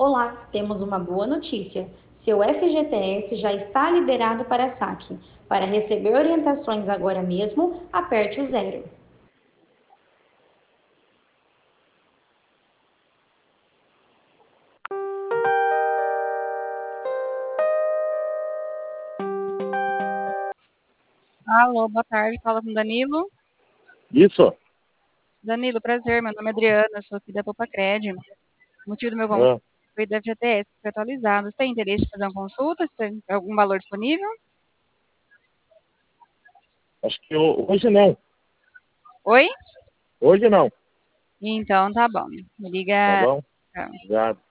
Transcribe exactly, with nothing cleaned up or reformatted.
Olá, temos uma boa notícia. Seu F G T S já está liberado para saque. Para receber orientações agora mesmo, aperte o zero. Alô, boa tarde, fala com Danilo. Isso? Danilo, prazer, meu nome é Adriana, sou aqui da Popacred. O motivo do meu convite Ah, foi da F G T S, foi atualizado. Você tem interesse em fazer uma consulta? Você tem algum valor disponível? acho que ho- hoje não. Oi? Hoje não. Então, tá bom. Me Tá liga. bom? Já